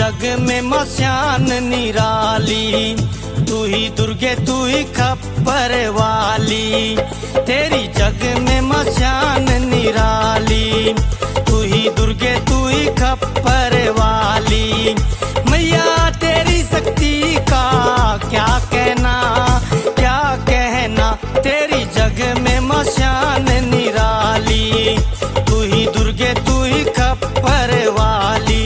जग में मशान निराली, तू ही दुर्गे तू ही खप्पर वाली। तेरी जग में मशान निराली, तू ही दुर्गे तू ही खप्पर वाली। मैया तेरी शक्ति का क्या कहना, क्या कहना। तेरी जग में मशान निराली, तू ही दुर्गे तू ही खप्पर वाली।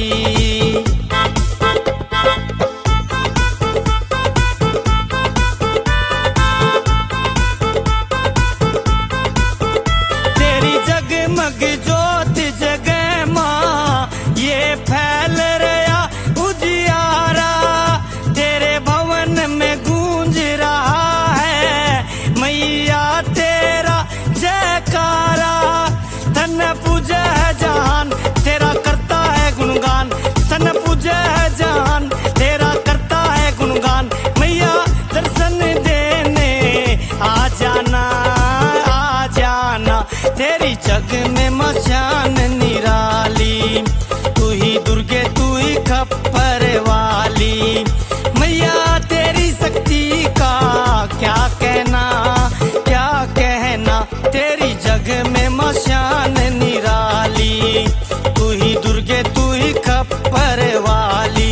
तेरी जगमग ज्योत जगह माँ ये फैल रहा उजियारा, तेरे भवन में गूंज रहा है मैया तेरा जयकारा। तन पूजा है जहान तेरा करता है गुणगान, तन पूजा है जहान तेरा करता है गुणगान। मैया दर्शन देने आ जाना, आ जाना। तेरी जग में मशान निराली, तू ही दुर्गे तू ही खप्पर वाली। मैया तेरी शक्ति का क्या कहना, क्या कहना। तेरी जग में मशान निराली, तू ही दुर्गे तू ही खप्पर वाली।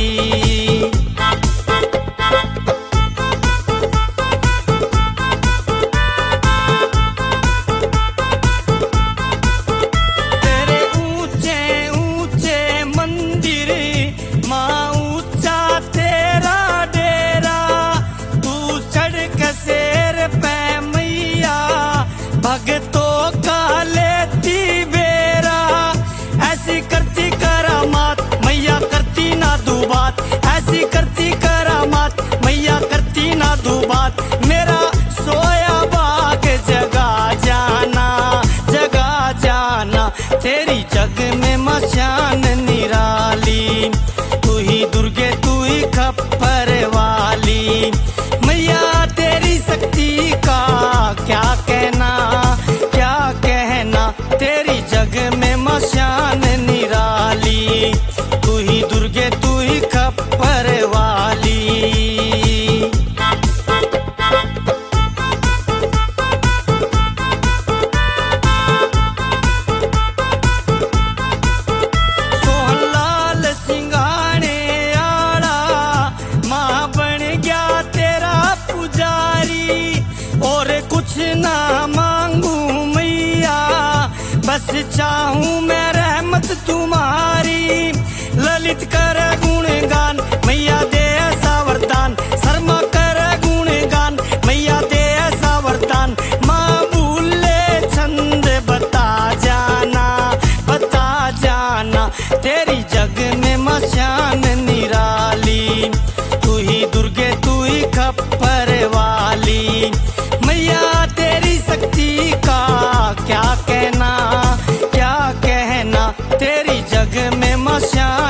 तेरे ऊंचे ऊंचे मंदिर माँ ऊंचा तेरा डेरा, तू सड़क शेर पे मैया भगतों का लेती बेरा। ऐसी करती करामात मैया करती ना दुबात, ऐसी करती करामात मैया करती ना दुबात। मेरा सोया बाग जगा जाना, जगा जाना। तेरी जग में मशान निराली, तू ही दुर्गे तू ही खप्पर वाली। मैया तेरी शक्ति का क्या कहना, क्या कहना। तेरी जग में मशान निराली, तू ही दुर्गे तू ही खप्पर वाली। सोहनलाल सिंघाने आड़ा माँ बन गया तेरा पुजारी। और कुछ ना मांगू मैया, बस चाहूं मैं रहमत तुम्हारी। ललित कर गुणगान मैया दे ऐसा वरदान, शर्मा कर गुणगान मैया दे ऐसा वरदान। माँ भूले छंद बता जाना, बता जाना। तेरी जग में मशान निराली, तू ही दुर्गे तू ही खप्पर वाली। मैया तेरी शक्ति का क्या कहना, क्या कहना। तेरी जग में मशान